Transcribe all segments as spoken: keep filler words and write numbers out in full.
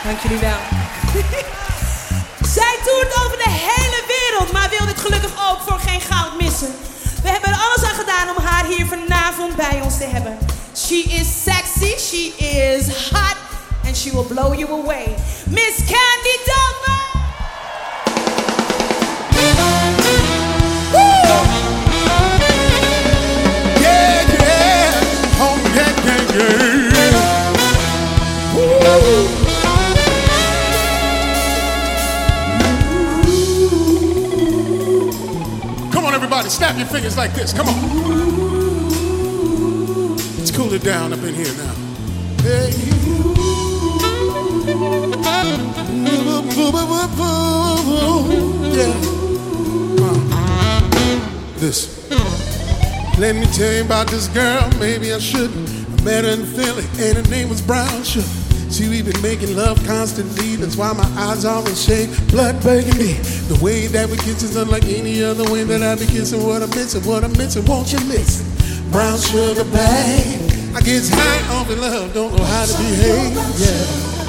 Dank jullie wel. Zij toert over de hele wereld, maar wil dit gelukkig ook voor geen goud missen. We hebben er alles aan gedaan om haar hier vanavond bij ons te hebben. She is sexy, she is hot, and she will blow you away. Miss Candy Dulfer! Yeah, yeah, oh yeah, yeah, yeah. Woo. Come on, everybody, snap your fingers like this. Come on. Let's cool it down up in here now. Hey. Yeah. Uh, this. Let me tell you about this girl, maybe I shouldn't. I met her in Philly, and her name was Brown Sugar. See, we've been making love constantly, that's why my eyes always shake blood burgundy. The way that we kiss is unlike any other way that I be kissing. What I'm missing, what I'm missing, won't you listen? Brown sugar, babe, I get high off in love, don't know how to behave, yeah.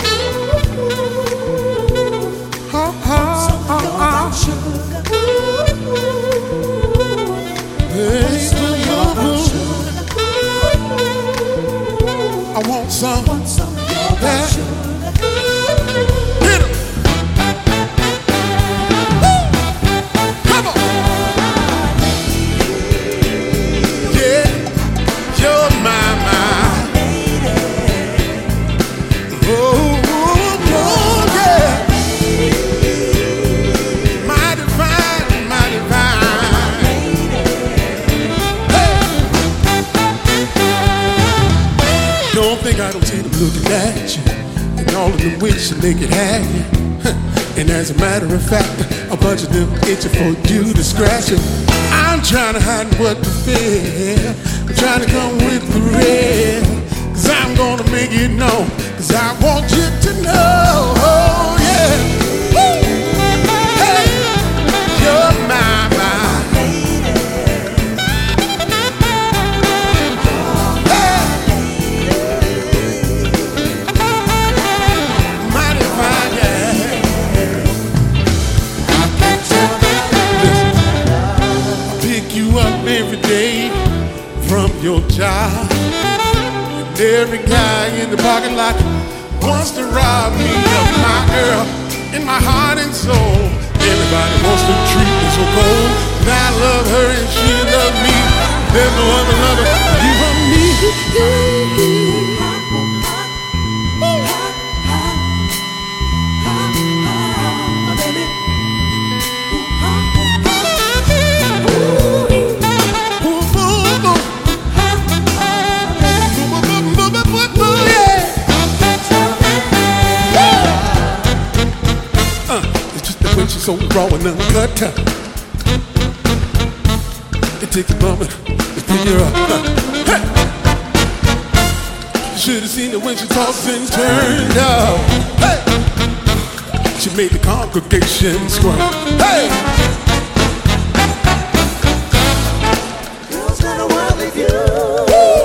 Ha, ha, ha, ha. Hey, I want some. That. Hit 'em. Come on. Yeah, you're my, my. Oh, oh, yeah. My divine, my divine. Hey. Don't think I don't see them looking at you. And all of them wish they could have you. And as a matter of fact, a bunch of them itching for you to scratch it. I'm trying to hide what to feel. I'm trying to come with the red. Cause I'm gonna make it known. Cause I want you to know. Oh yeah. Woo! Hey, you're my, my. Every day from your job, and every guy in the parking lot wants to rob me of my girl in my heart and soul. Everybody wants to treat me so cold, but I love her and she loves me. There's no other lover you from me. She's so raw and uncut. It takes a moment to figure out. Hey! You should have seen it when she tossed and turned out. Hey! She made the congregation squirm. Hey! Girls got a worldly view.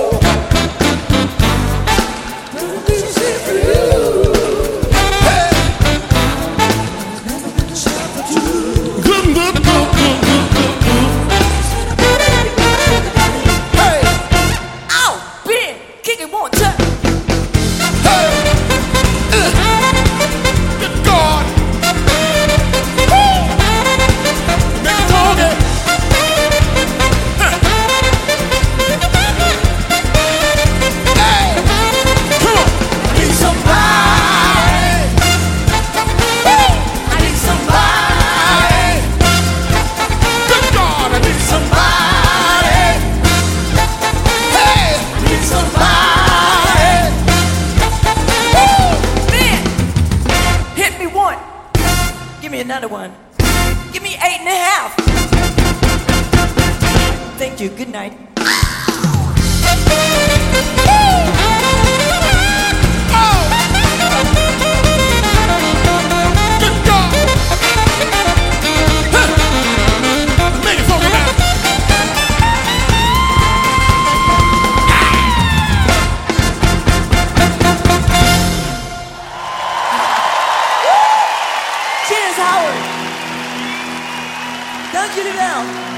Another one. Give me eight and a half. Thank you. Good night. Howard. Dank jullie wel.